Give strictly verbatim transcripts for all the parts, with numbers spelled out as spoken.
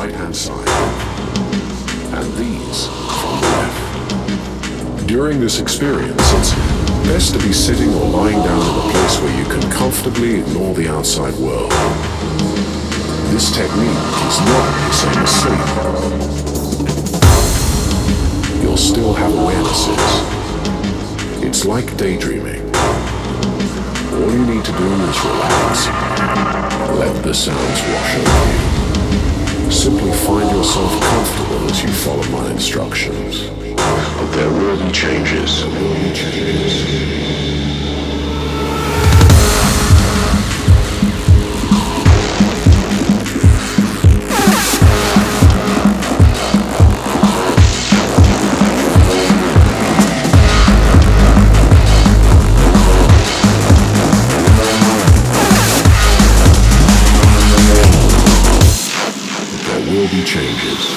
right-hand side, and these from the left. During this experience, it's best to be sitting or lying down in a place where you can comfortably ignore the outside world. This technique is not the same as sleep. You'll still have awarenesses. It's like daydreaming. All you need to do is relax. Let the sounds wash over you. Simply find yourself comfortable as you follow my instructions. But there will be changes. There will be changes. Changes.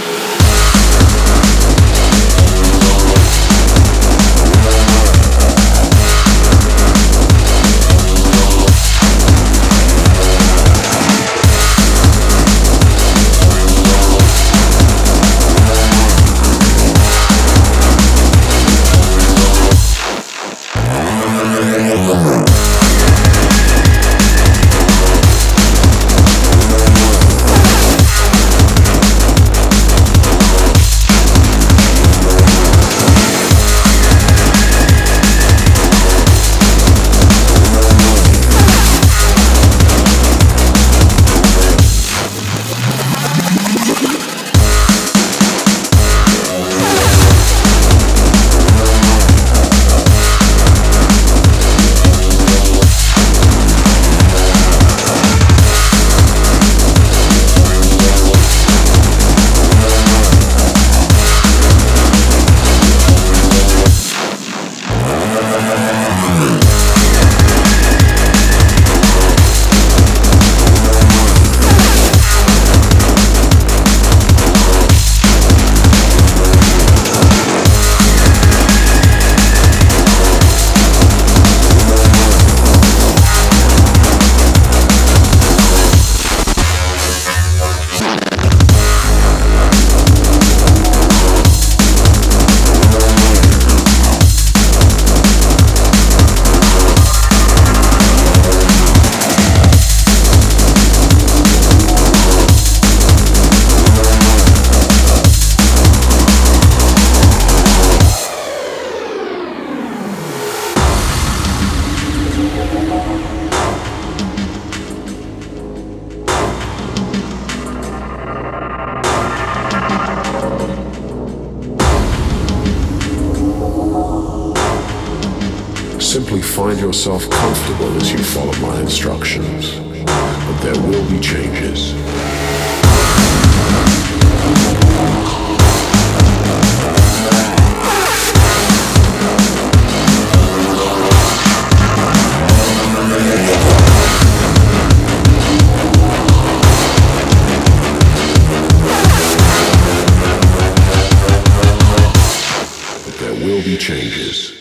Simply find yourself comfortable as you follow my instructions. But there will be changes. But there will be changes.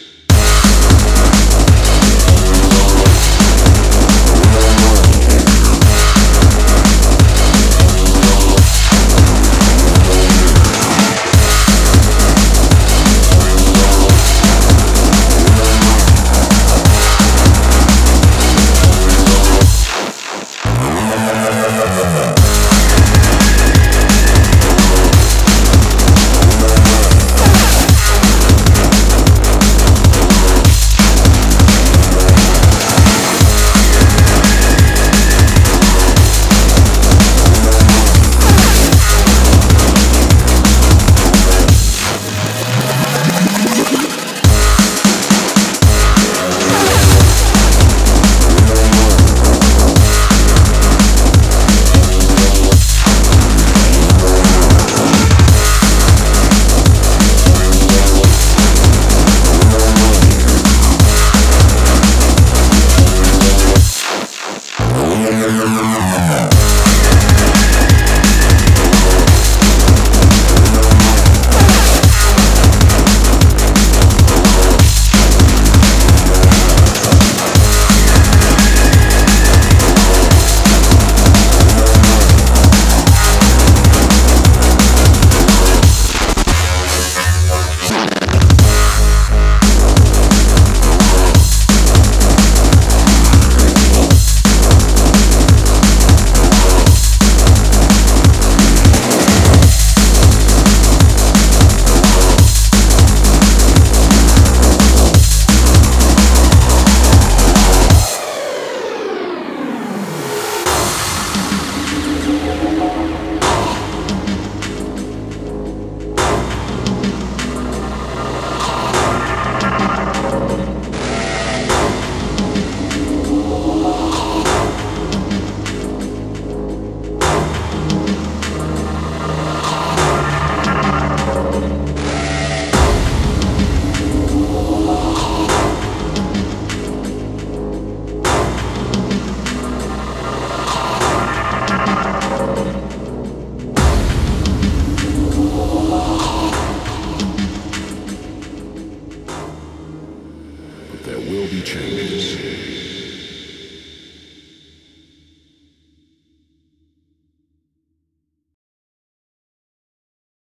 there will be changes.